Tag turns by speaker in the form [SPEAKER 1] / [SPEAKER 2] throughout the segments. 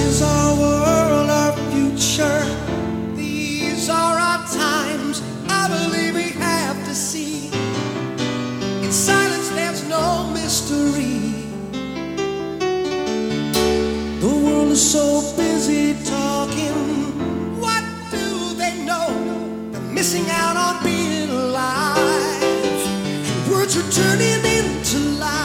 [SPEAKER 1] is our world, our future. These are our times, I believe we have to see. In silence there's no mystery. The world is so busy talking. What do they know? They're missing out on being alive. And words are turning into lies.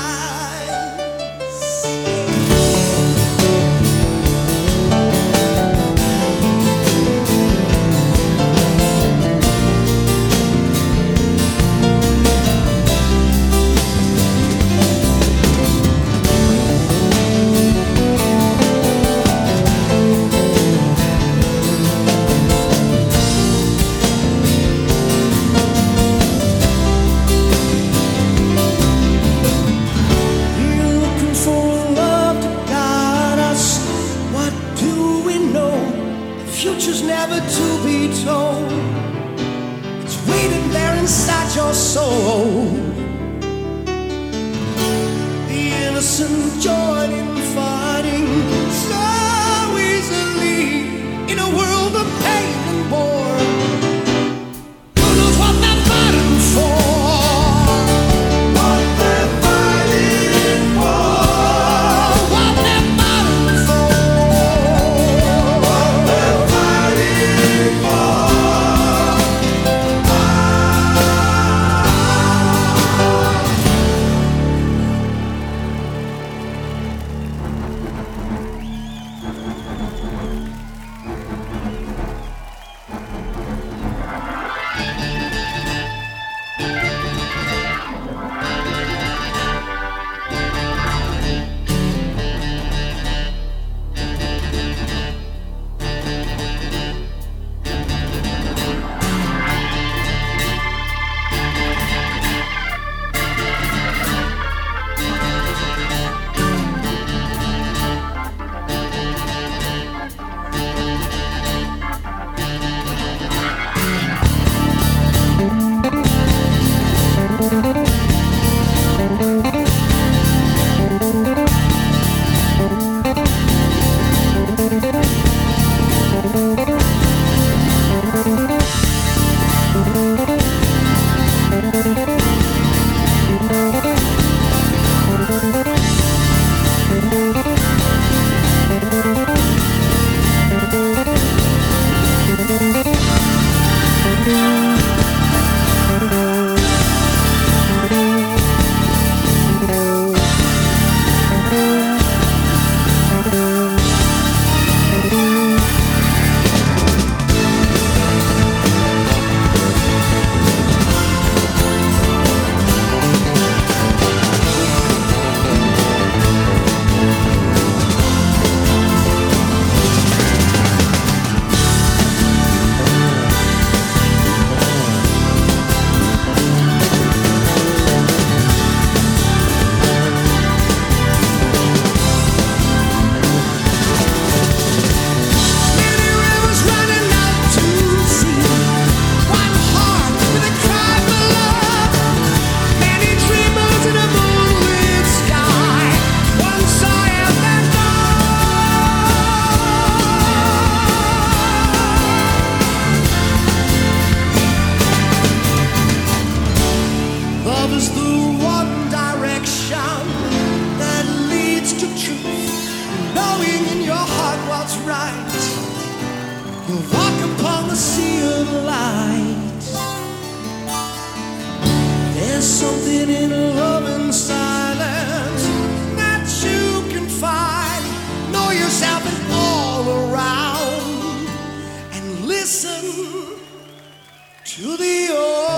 [SPEAKER 1] Future's never to be told. It's waiting there inside your soul. The innocent join in fighting so easily in a world of pain and war. Who knows what they're fighting for? What they're fighting for. What they're fighting for. Love is the one direction that leads to truth. Knowing in your heart what's right, you'll walk upon the sea of light. There's something in love and silence that you can find. Know yourself and all around, and listen to the